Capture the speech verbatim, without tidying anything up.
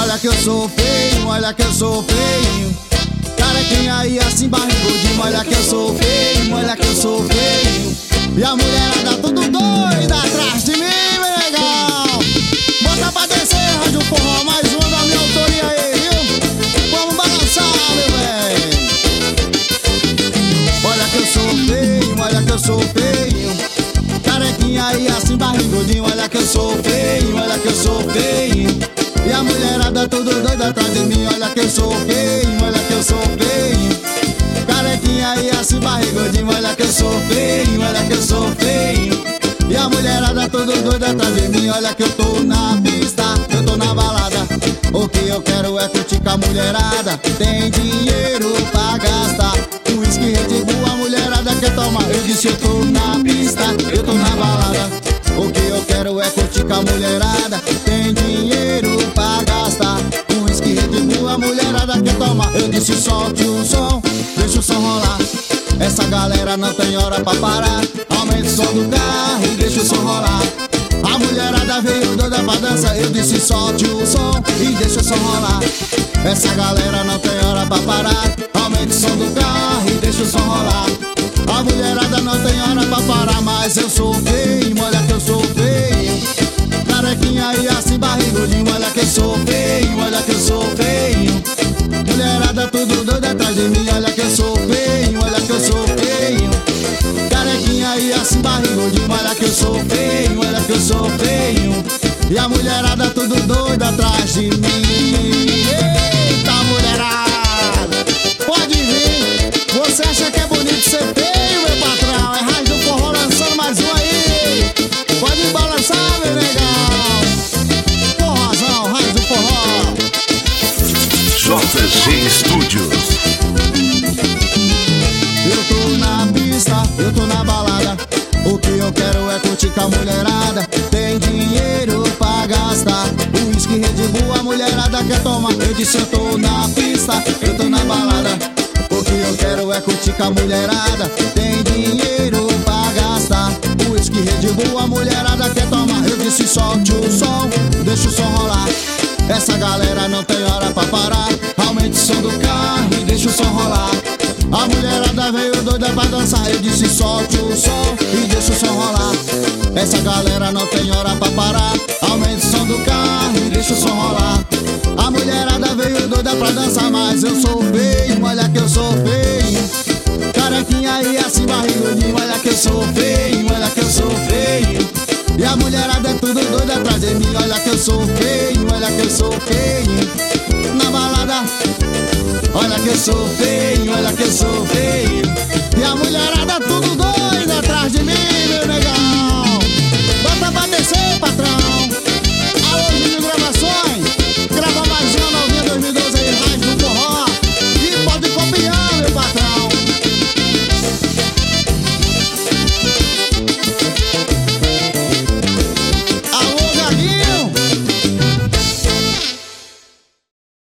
Olha que eu sou feio, olha que eu sou feio. Carequinha aí assim barrigudinho. Olha que eu sou feio, olha que eu sou feio. E a mulherada tudo doida atrás de mim, meu legal. Bota pra descer, rádio forró, mais uma da minha autoria aí, viu? Vamos balançar, meu bem. Olha que eu sou feio, olha que eu sou feio. Carequinha aí assim barrigudinho. Olha que eu sou feio, olha que eu sou feio. E a mulherada tudo doida atrás de mim. Olha que eu sou feio, olha que eu sou feio. Carequinha aí assim barrigudinho. Olha que eu sou feio, olha que eu sou feio. E a mulherada tudo doida atrás de mim. Olha que eu tô na pista, eu tô na balada. O que eu quero é curtir com a mulherada. Tem dinheiro pra gastar. O uísque Red Bull a mulherada quer tomar. Eu disse eu tô na pista, eu tô na balada. O que eu quero é curtir com a mulherada. Tem dinheiro pra gastar. O uísque Red Bull a mulherada quer tomar. Eu disse solte o som, deixa o som rolar. Essa galera não tem hora pra parar. Aumente o som do carro e deixa o som rolar. A mulherada veio doida pra dança. Eu disse solte o som e deixa o som rolar. Essa galera não tem hora pra parar. Aumente o som do carro e deixa o som rolar. A mulherada não tem hora pra parar. Mas eu sou feio, olha que eu sou feio. Carequinha aí assim barrigudinho. Olha que eu sou feio, olha que eu sou feio. Mulherada tudo doida atrás de mim. Olha que eu sou feio, olha que eu sou feio. Carequinha aí assim barrigudinho. Olha que eu sou feio, olha que eu sou feio. E a mulherada tudo doida atrás de mim. Eita mulherada, pode vir. Você acha que é bonito ser feio, meu patrão? É Rádio do Forró lançando mais um aí. Pode balançar, meu legal. Forrozão, Rádio do Forró. J G Studios. Eu tô na pista, eu tô na balada. O que eu quero é curtir com a mulherada. Tem dinheiro pra gastar. O uísque Red Bull a mulherada quer tomar. Eu disse eu tô na pista, eu tô na balada. O que eu quero é curtir com a mulherada. Tem dinheiro pra gastar. O uísque Red Bull a mulherada quer tomar. Eu disse solte o som, deixa o som rolar. Essa galera não tem hora pra parar. Aumente o som do carro e deixa o som rolar. A mulherada veio doida pra dançar. Eu disse solte o som e deixa o som rolar. Essa galera não tem hora pra parar. Aumente o som do carro e deixa o som rolar. A mulherada veio doida pra dançar. Mas eu sou feio, olha que eu sou feio. Carequinha aí assim barrigudinho. Olha que eu sou feio, olha que eu sou feio. E a mulherada é tudo doida atrás de mim. Olha que eu sou feio, olha que eu sou feio. Na balada, olha que eu sou feio, olha que eu sou feio. E